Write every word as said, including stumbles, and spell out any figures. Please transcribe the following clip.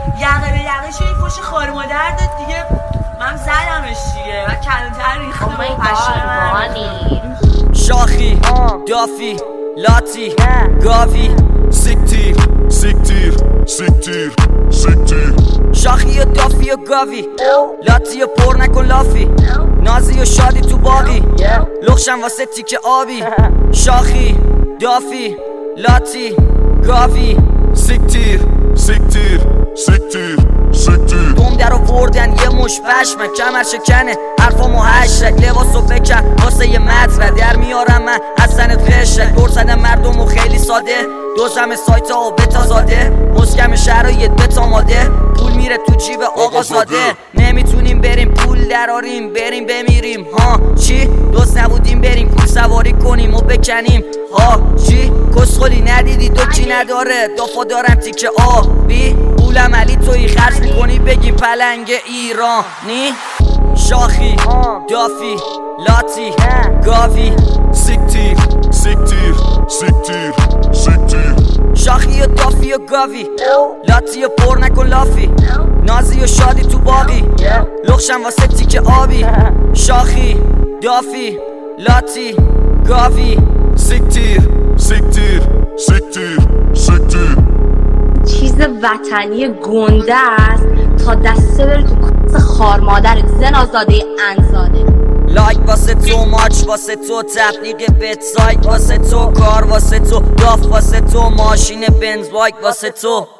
یقه به یقه شو این فوش خار مادر داد دیگه. من زدمش دیگه و کلانتر ریخته و پشم من. شاخی دافی لاتی گاوی سیکتیر سیکتیر سیکتیر سیکتیر شاخی و دافی و گاوی لاتی و پر نکن لافی نازی و شادی تو باقی لخشم واسه تیک آبی شاخی دافی لاتی گاوی سیکتیر سیکتیر سیکتیر سیکتیر دوم در آوردن یه مش پشمه کمر شکنه حرفامو هشتگ لباسو بکن واسه یه مطره در میارم من از سنت خشک دور زدم مردمو خیلی ساده دوزم سایت ها و بتا زاده مسکم شرایط بتا ماده پول میره تو جیب آقا زاده نمیتونیم بریم پول دراریم بریم بمیریم ها چی؟ دوست نبودیم بریم پول سواری کنیم و بکنیم ها چی؟ کسخولی ندیدی دو کی نداره دافا دارم تیکه آبی پولم علی توی خرج میکنی بگیم پلنگ ایرانی شاخی دافی لاتی گاوی سیکتیر سیکتیر سیکتیر سیکتیر شاخی و دافی و گاوی لاتی و پر نکن لافی نازی و شادی تو باقی لخشم واسه تیک آبی شاخی دافی لاتی گاوی سیکتیر سیکتیر سیکتیر سیکتیر چیز وطنی گنده است تا دسته بره تو کس خار مادرت زنازاده انزاده. لایک واسه تو ماچ واسه تو تبلیغ بت سایت واسه تو کار واسه تو داف واسه تو ماشین بنز بایک واسه تو